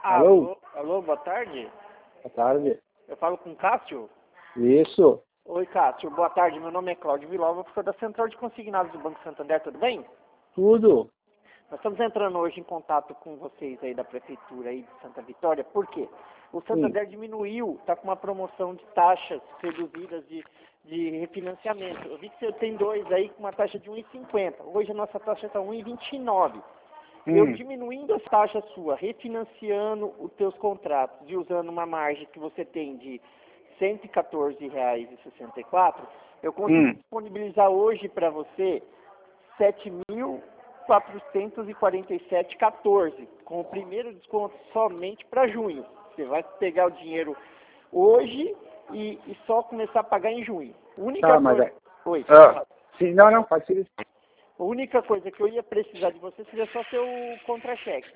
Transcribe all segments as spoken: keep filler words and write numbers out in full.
Alô? Alô, alô, boa tarde. Boa tarde. Eu falo com o Cássio? Isso. Oi, Cássio, boa tarde. Meu nome é Cláudio Vilova, professor da Central de Consignados do Banco Santander, tudo bem? Tudo. Nós estamos entrando hoje em contato com vocês aí da Prefeitura aí de Santa Vitória, por quê? O Santander Sim. diminuiu, está com uma promoção de taxas reduzidas de, de refinanciamento. Eu vi que você tem dois aí com uma taxa de um vírgula cinquenta. Hoje a nossa taxa está um vírgula vinte e nove. Eu Hum. diminuindo a taxa sua, refinanciando os teus contratos e usando uma margem que você tem de cento e quatorze reais e sessenta e quatro centavos, eu consigo Hum. disponibilizar hoje para você sete mil quatrocentos e quarenta e sete reais e quatorze centavos, com o primeiro desconto somente para junho. Você vai pegar o dinheiro hoje e, e só começar a pagar em junho. Única Tá, mas coisa... é... Oi. Ah. Sim, não, não, pode ser isso. A única coisa que eu ia precisar de você seria só seu contra-cheque.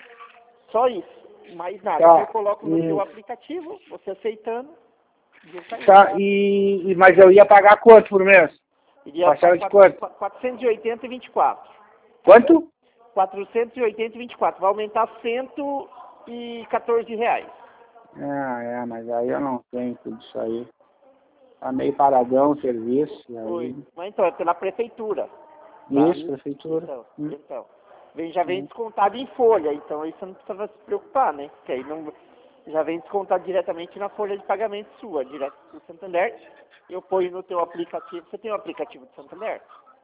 Só isso. Mais nada. Tá. Eu coloco no E... seu aplicativo, você aceitando, e eu saio. Tá, e... e- Mas eu ia pagar quanto por mês? Iria Parcela de para quanto? quatrocentos e oitenta e vinte e quatro. Quanto? quatrocentos e oitenta e vinte e quatro. Vai aumentar cento e quatorze reais. Ah, é, mas aí eu não tenho tudo isso aí. Tá meio paradão o serviço. e Oi. Aí... Mas então, é pela prefeitura. Tá? Isso, prefeitura. Então, Hum. então. Vem, já vem Hum. descontado em folha, então aí você não precisa se preocupar, né? Porque aí não, já vem descontado diretamente na folha de pagamento sua, direto do Santander. Eu ponho no teu aplicativo. Você tem o aplicativo do Santander?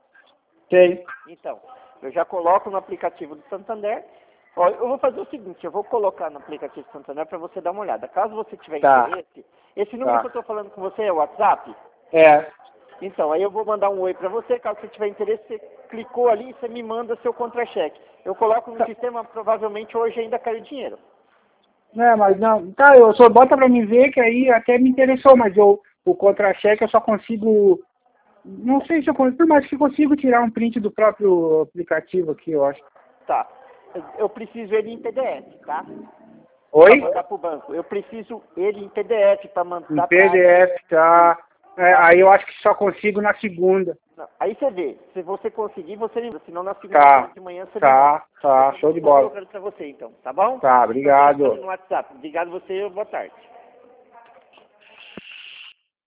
Tem. Então, eu já coloco no aplicativo do Santander. Ó, eu vou fazer o seguinte, eu vou colocar no aplicativo do Santander para você dar uma olhada. Caso você tiver Tá. interesse, esse número Tá. que eu estou falando com você é o WhatsApp? É. Então, aí eu vou mandar um oi para você, caso você tiver interesse, você clicou ali, você me manda seu contra-cheque. Eu coloco no Tá. sistema, provavelmente hoje ainda caiu dinheiro. Não, mas não. Tá, eu só bota pra me ver que aí até me interessou, mas eu, o contra-cheque eu só consigo. Não sei se eu consigo, mas que consigo tirar um print do próprio aplicativo aqui, eu acho. Tá. Eu preciso ele em P D F, tá? Oi? Para mandar pro banco. Eu preciso ele em P D F para mandar Em pra... P D F, tá. É, aí eu acho que só consigo na segunda. Não, aí você vê, se você conseguir, você me manda, senão na Tá. segunda-feira de manhã você me manda. Tá, tá, show de Estou bola. colocando para você então, tá bom? Tá, Então, obrigado. no WhatsApp. Obrigado você, boa tarde.